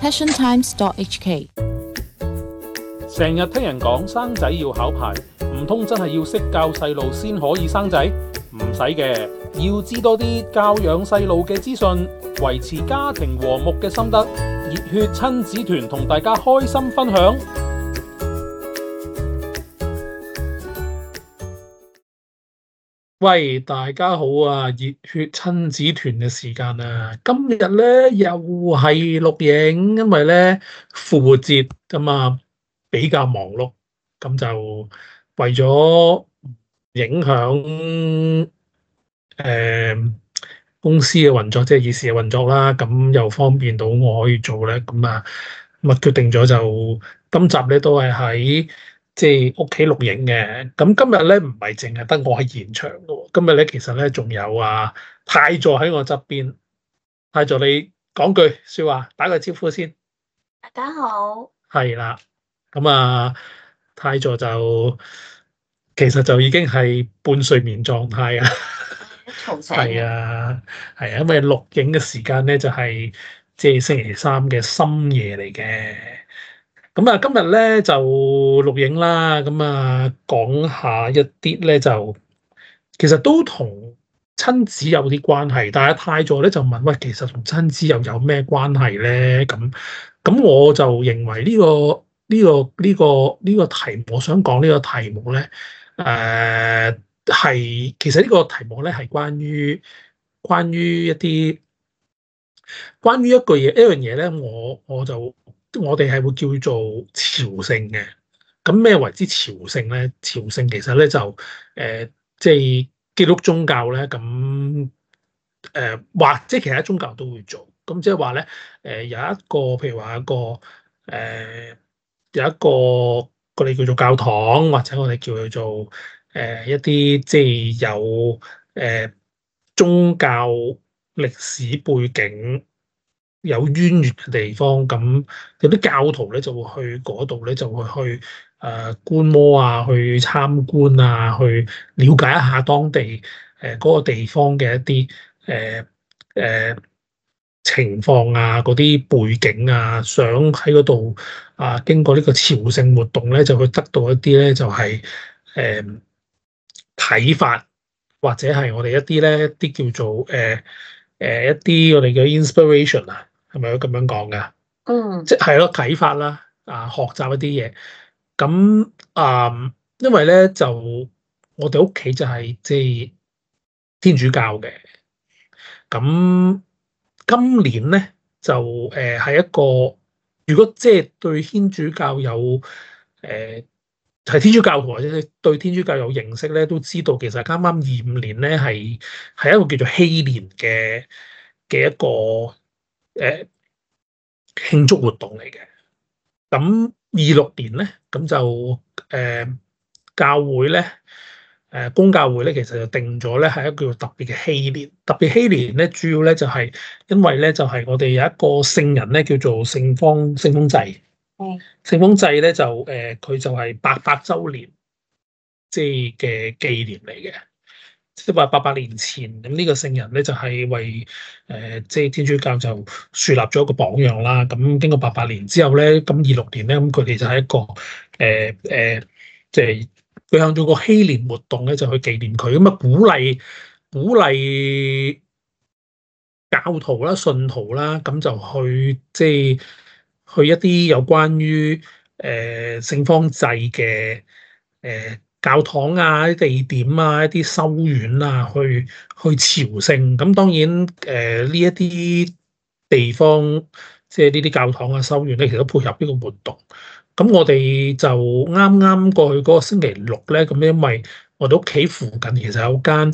passiontimes.hk。 成日聽人講生仔要考牌，唔通真係要識教細路先可以生仔？唔使嘅，要知多啲教養細路嘅資訊，維持家庭和睦嘅心得。熱血親子團同大家開心分享。喂，大家好啊！熱血親子團嘅時間啊，今日咧又係錄影，因為咧復活節咁啊比較忙碌，咁就為咗影響公司嘅運作，即係議事嘅運作啦，咁又方便到我可以做咧，咁啊決定咗就今集咧都係喺即係屋企錄影嘅。咁今日咧唔係淨係得我喺現場嘅，今日咧其實咧仲有泰座喺我側邊。泰座，你講句說話，打個招呼先。 大家好。係啦，咁泰座就其實就已經係半睡眠狀態啊。 嘈醒。 係啊，因為錄影嘅時間咧就係即係星期三嘅深夜嚟嘅。咁今日咧就錄影啦，咁講下一啲咧就其實都同親子有啲關係，但係泰座咧就問，喂，其實同親子又有咩關係咧？咁我就認為呢個題目，我想講呢個題目咧，其實呢個題目咧係關於一樣嘢咧，我哋係會叫做朝聖嘅。咁咩為之朝聖咧？朝聖其實咧就即係基督宗教咧，咁或者其他宗教都會做。咁即係話咧，有一個譬如話有一個我哋叫做教堂，或者我哋叫佢做一啲即係有宗教歷史背景有淵源嘅地方，咁有啲教徒咧就會去嗰度咧，就會去觀摩啊，去參觀啊，去了解一下當地嗰個地方嘅一啲情況啊，嗰啲背景啊，想喺嗰度經過呢個朝聖活動咧，就去得到一啲咧就係睇法，或者係我哋一啲叫做一啲我哋嘅 inspiration 啊，係咪咁樣講噶？即係咯，啟發啦，學習一啲嘢。咁因為咧就我哋屋企就係即係天主教嘅。咁今年咧就係一個，如果即係對天主教有係天主教徒或者對天主教有認識咧，都知道其實啱啱25年咧係一個叫做禧年嘅一個慶祝活動嚟嘅。咁26年咧，咁就教會咧公教會咧，其實就定咗咧係一個叫做特別嘅禧年。特別禧年咧，主要咧就係因為咧就係我哋有一個聖人咧叫做聖方濟。聖方濟咧就佢就係800週年即係嘅紀念嚟嘅，即係話800年前咁呢個聖人咧就係為即係天主教就樹立咗一個榜樣啦。咁經過800年之後咧，咁26年咧，咁佢哋就係一個即係舉行咗個禧年活動咧，就去紀念佢，咁鼓勵教徒啦、信徒啦，咁就去即係去一啲有關於聖方濟嘅教堂啊、啲地點啊、一啲修院啊，去朝聖。咁當然呢一啲地方，即係呢啲教堂啊、修院咧，其實都配合呢個活動。咁我哋就啱啱過去嗰個星期六咧，咁因為我哋屋企附近其實有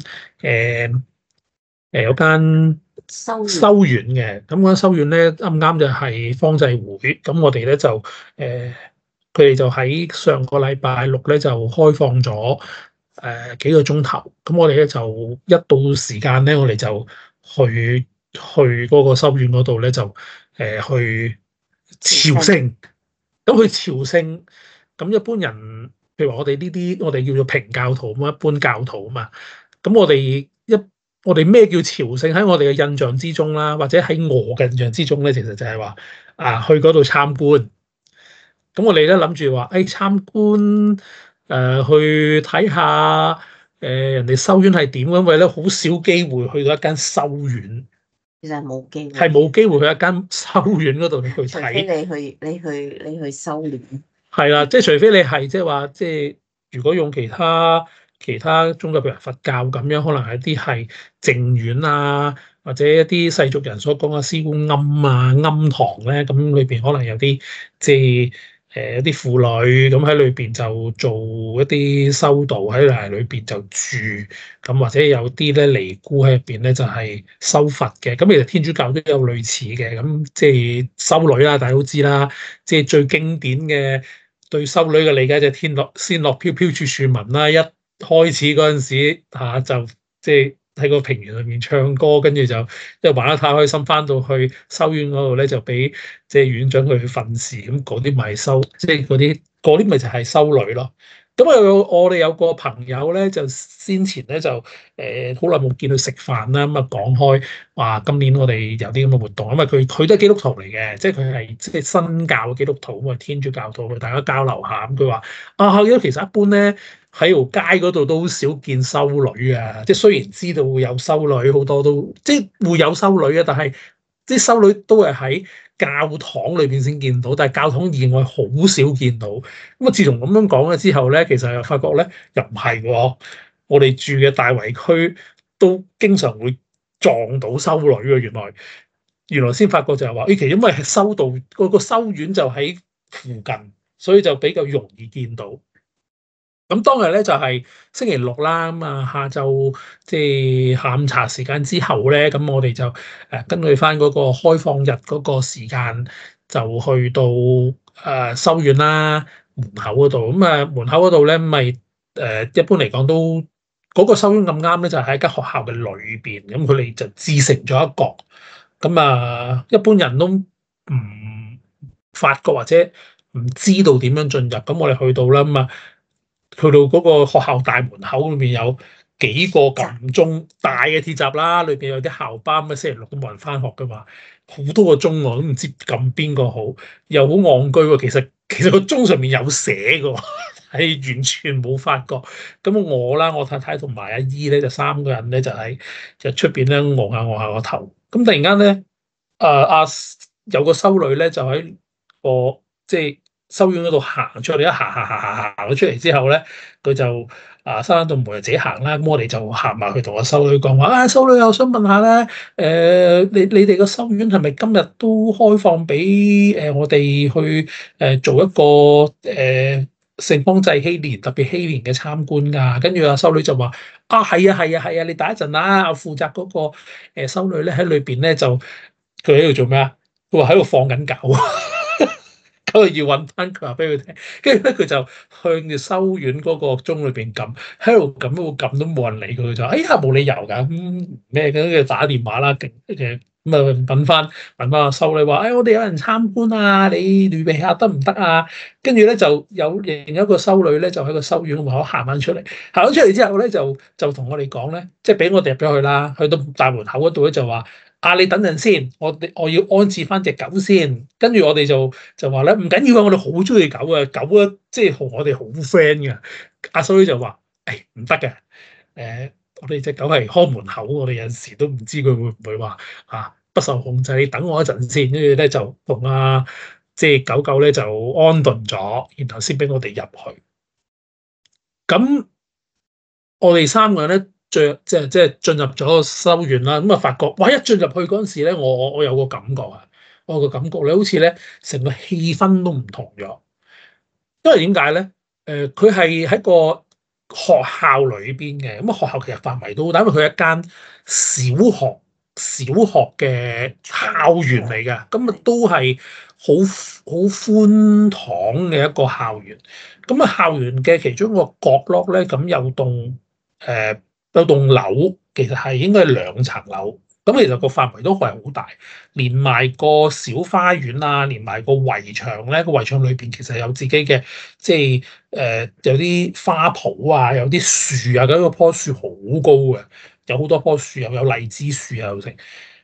間修院嘅，咁間修院咧啱啱就係方濟會，咁我哋咧就佢哋就喺上個禮拜六咧就開放咗幾個鐘頭，咁我哋咧就一到時間咧，我哋就去嗰個修院嗰度咧就去朝聖。咁去朝聖，咁一般人，譬如話我哋呢啲，我哋叫做平教徒咁，一般教徒啊嘛。咁我哋咩叫朝聖？喺我哋嘅印象之中啦，或者喺我嘅印象之中咧，其實就係話去嗰度參觀。咁我哋咧諗住話，參觀去睇下人哋修院係點，因為咧好少機會去到一間修院。 其實係冇機會， 係冇機會去一間修院嗰度去睇，除非你去修煉。 係啦，即係除非你係即係話，即係如果用其他宗教，譬如佛教咁樣，可能係一啲係靜院啊，或者一啲世俗人所講嘅師觀庵啊、庵堂咧，咁裏邊可能有啲即係一啲婦女咁喺裏邊就做一啲修道喺裏邊就住，咁或者有啲咧尼姑喺入邊咧就係修佛嘅。咁其實天主教都有類似嘅，咁即係修女啦，大家都知啦，即係最經典嘅對修女嘅理解就係仙樂飄飄處處聞啦。一開始嗰陣時就即係喺個平原裏面唱歌，跟住就因為玩得太開心，翻到去修院嗰度咧就俾即係院長去訓示，咁嗰啲咪修，即係嗰啲咪就係修女咯。咁我哋有個朋友咧，就先前咧就好耐冇見佢食飯啦，咁啊講開話今年我哋有啲咁嘅活動，因為佢都係基督徒嚟嘅，即係佢係即係新教嘅基督徒，咁啊天主教徒，佢大家交流下，咁佢話其實一般咧喺條街嗰度都好少見修女啊，即係雖然知道會有修女，好多都即係會有修女啊，但係啲修女都係喺教堂裏邊先見到，但係教堂以外好少見到。咁啊，自從咁樣講咗之後咧，其實又發覺咧又唔係喎。我哋住嘅大圍區都經常會撞到修女嘅，原來先發覺就係話，其實因為係修道嗰個修院就喺附近，所以就比較容易見到。咁當日咧就係星期六啦，咁啊下晝即係下午茶時間之後咧，咁我哋就根據翻嗰個開放日嗰個時間，就去到修院啦門口嗰度。咁門口嗰度咧咪一般嚟講都嗰個修院咁啱咧，就喺間學校嘅裏邊，咁佢哋就自成咗一角。咁一般人都唔發覺或者唔知道點樣進入，咁我哋去到啦，去到嗰個學校大門口裏面有幾個撳鐘大嘅鐵閘啦，裏邊有啲校巴，咁星期六都冇人翻學噶嘛，好多個鐘我都唔知撳邊個好，又好戇居喎。其實個鐘上面有寫嘅，係完全冇發覺。咁我啦，我太太同埋阿姨咧，就三個人咧就出邊咧昂下個頭。咁突然間咧，有個修女咧就喺個即係修院嗰度行出嚟，一行咗出嚟之後咧，佢就閂翻道門就自己行啦。咁我哋就行埋去同個修女講話，修女，我想問下咧，你哋個修院係咪今日都開放俾我哋去做一個聖方濟禧年特別禧年嘅參觀㗎？跟住修女就話係啊，你等一陣啦，我負責嗰個修女咧喺裏邊咧就佢喺度做咩啊？佢話喺度放緊狗。咁要揾翻佢話俾佢聽，跟住咧佢就向住修院嗰個鐘裏邊撳，喺度撳都冇人理佢，就冇理由㗎，咩咁嘅打電話啦，咁問翻個修女話，我哋有人參觀啊，你預備下得唔得啊？跟住咧就有另一個修女咧就喺個修院門口行翻出嚟，行咗出嚟之後咧就同我哋講咧，即係俾我哋入咗去啦，去到大門口嗰度咧就話。你等陣先，我要安置翻隻狗先。跟住我哋就話咧，唔緊要啊，我哋好中意狗啊，狗啊即係同我哋好 friend 嘅。阿修女就話：唔得嘅，我哋隻狗係看門口，我哋有陣時都唔知佢會唔會話不受控制，你等我一陣先。跟住咧就同即係狗咧就安頓咗，然後先俾我哋入去。咁我哋三個人咧。即係進入咗修院啦，咁發覺，哇！一進入去嗰陣時咧，我有個感覺啊，我有個感覺咧，好似咧成個氣氛都唔同咗。因為點解咧？佢係喺個學校裏邊嘅，咁學校其實範圍都好大，因為佢係一間小學嘅校園嚟嘅，咁都係好寬敞嘅一個校園。咁校園嘅其中一個角落咧，咁有棟樓，其實係應該係兩層樓，咁其實個範圍都係好大，連埋個小花園啊，連埋個圍牆咧，個圍牆裏邊其實有自己嘅，即係有啲花圃啊，有啲樹啊，嗰個棵樹好高嘅，有好多棵樹，又有荔枝樹啊，又成。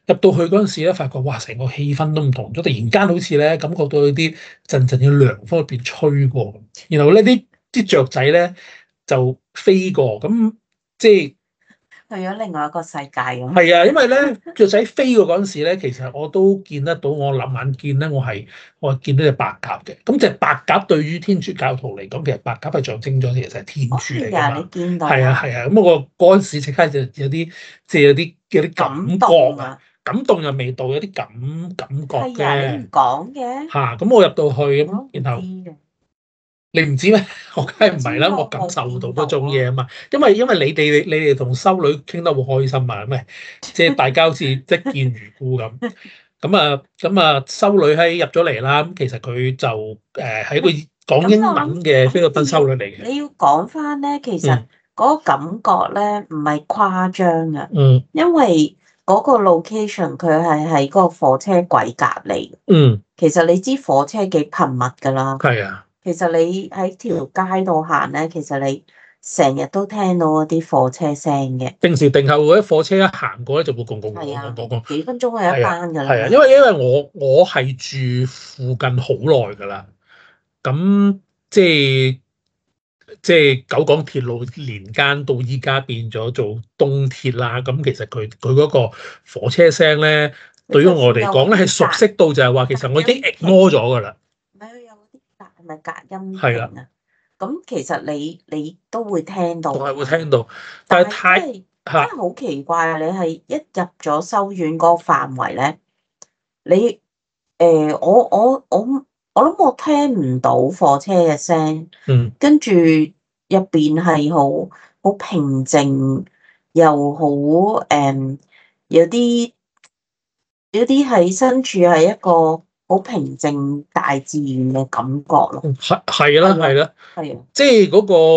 入到去嗰陣時咧，發覺哇，成個氣氛都唔同咗，突然間好似咧感覺到有啲陣陣嘅涼風入邊吹過，然後咧啲雀仔咧就飛過，咁即係。 去咗另外一個世界咁。 係啊，因為咧雀仔飛過嗰陣時咧，其實我都見得到，我諗眼見咧，我係見到隻白鴿嘅。咁隻白鴿對於天主教徒嚟講，其實白鴿係象徵咗其實係天主嚟㗎係啊，你嘛。 見到係啊係啊，咁我嗰陣時即刻就有啲即係有啲感感覺啊， 動啊！ 感動又未到，有啲感覺係啊，你嘅唔講嘅， 嚇。咁我入到去咁， 我都唔知然後。 嘅。 你唔知咩？我梗係唔係啦， 知啊， 我感受到嗰我見到啊。 種嘢啊嘛。因為你哋同修女傾得好開心啊，咩？即係大家好似即見如故咁。咁啊，修女喺入咗嚟啦。咁其實佢就係一個講英咁我諗文嘅菲律賓修女嚟嘅。 你要講翻咧，其實嗯嗰個感覺咧唔係誇張啊， 嗯因為嗰個 location 佢係喺嗰個火車軌隔離。 嗯， 其實你知火車幾頻密㗎啦。 係啊， 其實你喺條街度行咧，其實你成日都聽到嗰啲火車聲嘅。 定時定候嗰啲火車一行過咧，就會咣咣咣係啊， 咣咣咣。 幾分鐘係一係啊班㗎係啊， 啦。 因為我係住附近好耐㗎啦。咁即係。即係九廣鐵路年間到依家變咗做東鐵啦，咁其實佢嗰個火車聲咧，對於我嚟講咧係熟悉到就係話，其實我已經 ignore 咗㗎啦。 唔係有啲係咪隔音係啦， 屏啊？咁其實你都會聽到， 仲係會聽到，但係但係太真嚇係好奇怪啊！你係一入咗修院嗰個範圍咧，你我諗我聽唔到火車嘅聲， 嗯跟住入邊係好平靜，又好有啲係身處係一個好平靜大自然嘅感覺咯。 係啦係啊， 係啦， 係啊， 即係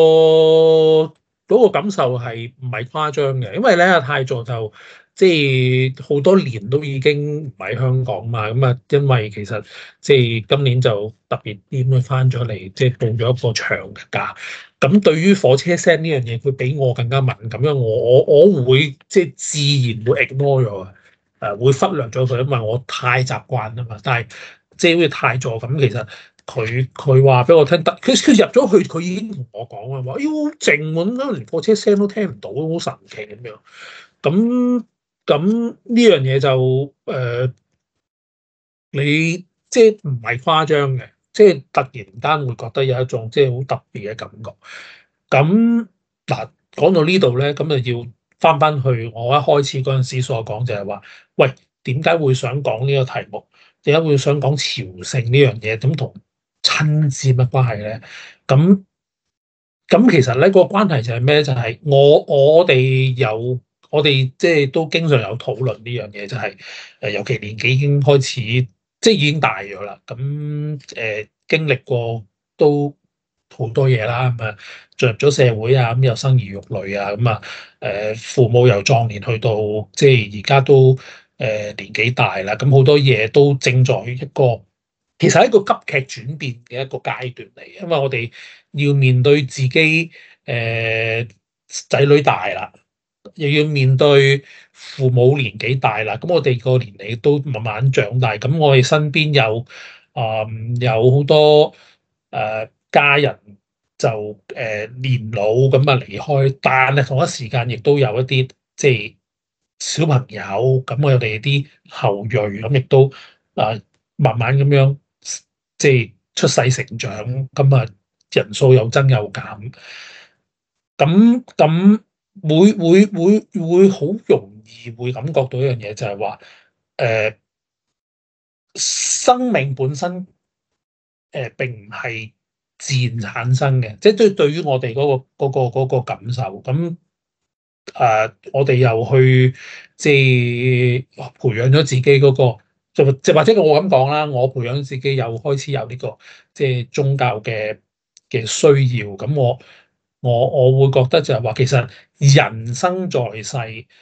嗰個感受係唔係誇張嘅，因為咧泰座就即係好多年都已經唔喺香港嘛，咁啊，因為其實即係今年就特別啲咁樣翻咗嚟，即係報咗一個長嘅假。咁對於火車聲呢樣嘢，佢比我更加敏感，因為我會即係自然會 ignore 咗啊，會忽略咗佢，因為我太習慣啦嘛。但係即係好似泰座咁，其實。佢話俾我聽，佢入咗去，佢已經同我講啦，話咦好靜喎，咁連火車聲都聽唔到，好神奇咁樣。咁呢樣嘢就你即係唔係誇張嘅，即係突然間會覺得有一種即係好特別嘅感覺。咁嗱，講到呢度咧，咁就要翻去我一開始嗰陣時所講，就係話，喂，點解會想講呢個題目？點解會想講朝聖呢樣嘢？咁同親子乜關係咧？咁其實咧個關係就係咩？就係我哋即係都經常有討論呢樣嘢，就係尤其年紀已經開始即係已經大咗啦。咁經歷過都好多嘢啦，咁啊進入咗社會啊，咁又生兒育女啊，咁啊父母由壯年去到即係而家都年紀大啦，咁好多嘢都正在一個。其實係一個急劇轉變嘅一個階段嚟，因為我哋要面對自己仔女大啦，又要面對父母年紀大啦，咁我哋個年齡都慢慢長大，咁我哋身邊有好多家人就年老咁啊離開，但係同一時間亦都有一啲即係小朋友，咁我哋啲後裔咁亦都慢慢咁樣即係出世成長，咁啊人數有增有減，咁會好容易會感覺到一樣嘢，就係話生命本身並唔係自然產生嘅，即係對於我哋嗰個感受，咁我哋又去即係培養咗自己嗰個，就或者我咁講啦，我培養自己又開始有呢個即係宗教嘅需要，咁我會覺得就係話，其實人生在世，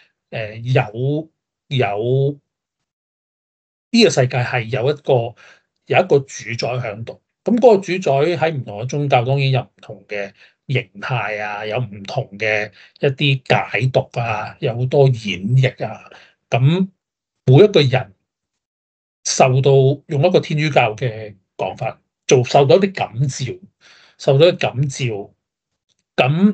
有呢個世界係有一個主宰喺度，咁嗰個主宰喺唔同嘅宗教當然有唔同嘅形態啊，有唔同嘅一啲解讀啊，有好多演繹啊，咁每一個人受到用一個天主教嘅講法，受到一啲感召，受到一啲感召，咁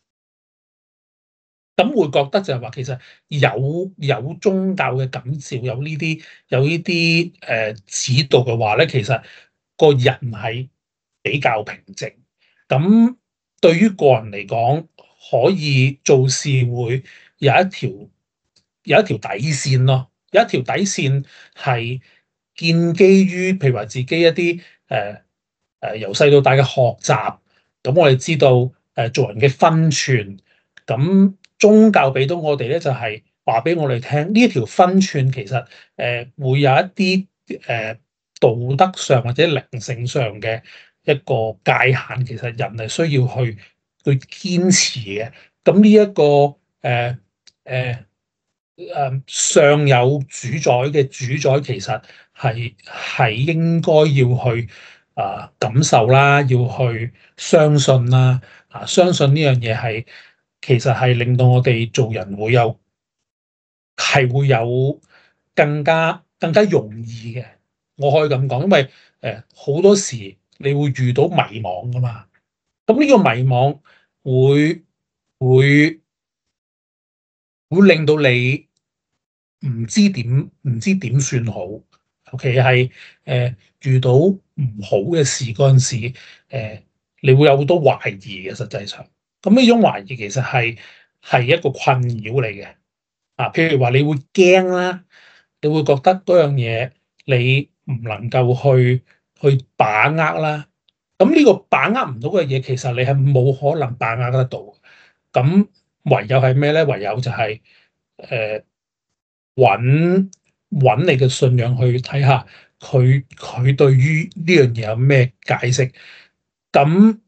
會覺得就係話其實有宗教嘅感召，有呢啲指導嘅話咧，其實個人係比較平靜。咁對於個人嚟講，可以做事會有一條底線咯，有一條底線係建基於譬如話自己一啲由細到大嘅學習。咁我哋知道做人嘅分寸，咁宗教俾到我哋咧就係話俾我哋聽，呢一條分寸其實會有一啲道德上或者靈性上嘅一個界限，其實人係需要去堅持嘅。咁呢一個上有主宰嘅主宰，其實係應該要去感受啦，要去相信啦。相信呢樣嘢其實係令到我哋做人會有更加容易嘅。我可以咁講，因為好多時你會遇到迷惘噶嘛。咁呢個迷惘會令到你唔知點算好，尤其係遇到唔好嘅事嗰陣時，你會有好多懷疑嘅。實際上，咁呢種懷疑其實係一個困擾嚟嘅。譬如話你會驚啦，你會覺得嗰樣嘢你唔能夠去把握啦。咁呢個把握唔到嘅嘢，其實你係冇可能把握得到。咁唯有係咩咧？唯有就係揾你嘅信仰去睇下佢對於呢樣嘢有咩解釋。咁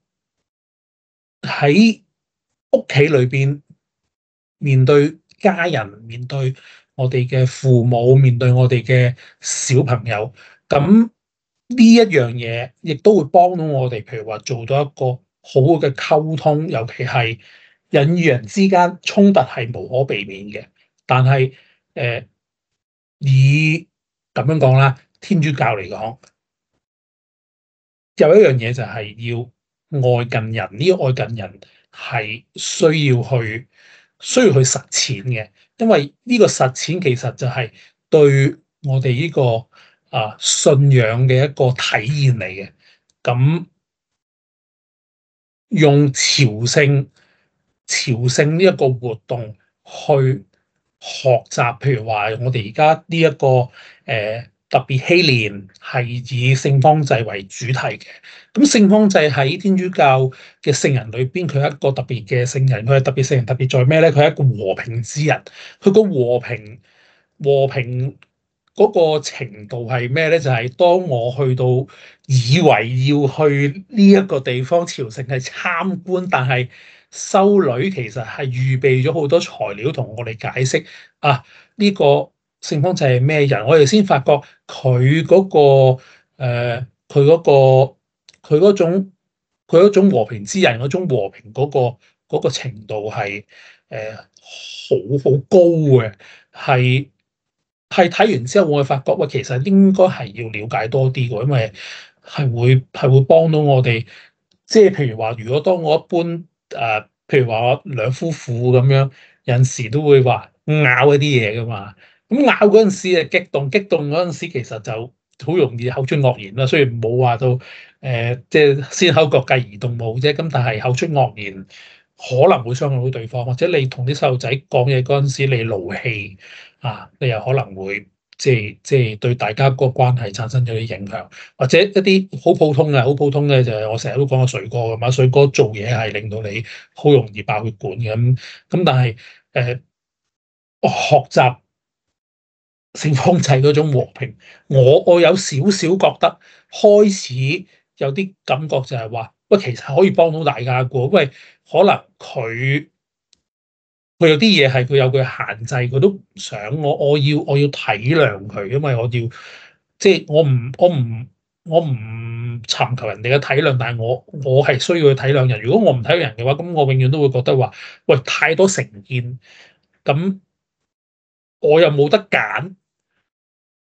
喺屋企裏邊面對家人，面對我哋嘅父母，面對我哋嘅小朋友，咁呢一樣嘢亦都會幫到我哋，譬如話做到一個好好嘅溝通，尤其係人與人之間衝突係無可避免嘅。但係以咁樣講啦，天主教嚟講，有一樣嘢就係要愛近人。呢個愛近人係需要去實踐嘅，因為呢個實踐其實就係對我哋呢個信仰嘅一個體現嚟嘅。咁用朝聖呢一個活動去學習，譬如話我哋而家呢一個特別禧年係以聖方濟為主題嘅。咁聖方濟喺天主教嘅聖人裏邊，佢係一個特別嘅聖人。佢係特別聖人，特別在咩咧？佢係一個和平之人。佢個和平嗰個程度係咩咧？就係當我去到以為要去呢一個地方朝聖係參觀，但係修女其實係預備咗好多材料同我哋解釋呢個聖方濟係咩人。我哋先發覺佢嗰個佢嗰種和平之人嗰種和平嗰個程度係好高嘅。係睇完之後，我會發覺喂，其實應該係要了解多啲嘅，因為係會幫到我哋。即係譬如話，如果當我一般譬如話我兩夫婦咁樣，有陣時都會話拗一啲嘢噶嘛。咁拗嗰陣時激動嗰陣時，其實就好容易口出惡言啦。雖然冇話到即係先口角繼而動武啫，咁但係口出惡言可能會傷害到對方，或者你同啲細路仔講嘢嗰陣時，你怒氣你又可能會即係對大家個關係產生咗啲影響，或者一啲好普通嘅就係我成日都講個水哥咁嘛。水哥做嘢係令到你好容易爆血管嘅。咁但係學習聖方濟嗰種和平，我有少少覺得開始有啲感覺就係話，喂，其實可以幫到大家嘅。喂，可能佢有啲嘢係佢有佢限制，佢都唔想我要體諒佢，因為我要即係我唔尋求人哋嘅體諒，但係我係需要去體諒人。如果我唔體諒人嘅話，咁我永遠都會覺得話，喂，太多成見，咁我又冇得揀。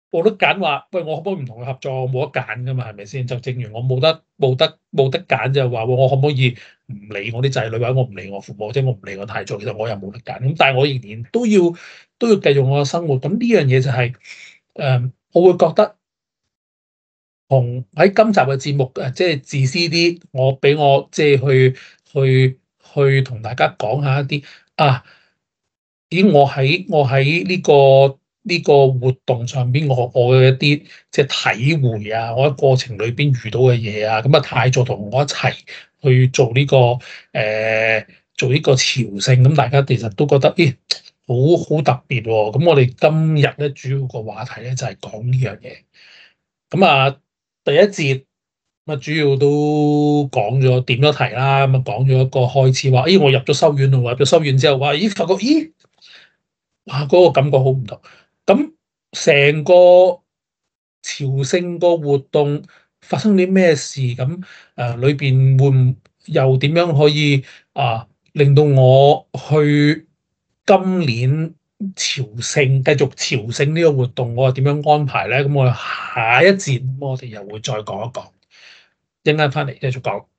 冇得揀話，喂，我可唔可以唔同佢合作？我冇得揀噶嘛，係咪先？就正如我冇得揀，就係話，喂，我可唔可以唔理我啲仔女，或者我唔理我父母，即係我唔理我太祖，其實我又冇得揀。咁但係我仍然都要繼續我嘅生活。咁呢樣嘢就係、我會覺得同喺今集嘅節目即係自私啲，俾我即係去同大家講下一啲啊。咦，我喺呢個活動上邊，我嘅一啲即係體會啊，我喺過程裏邊遇到嘅嘢啊，咁啊太祖同我一齊去做呢、做呢個朝聖，咁大家其實都覺得咦，好特別喎。咁我哋今日咧主要個話題咧就係講呢樣嘢。咁啊，第一節咁啊主要都講咗點咗題啦，咁啊講咗一個開始話，咦，我入咗修院咯，入咗修院之後話，咦，發覺咦。哇！嗰個感覺好唔同。咁成個朝聖個活動發生啲咩事？咁裏邊會唔又點樣可以令到我去今年朝聖繼續朝聖呢個活動，我係點樣安排咧？咁我下一節我哋又會再講一講，一陣間翻嚟繼續講。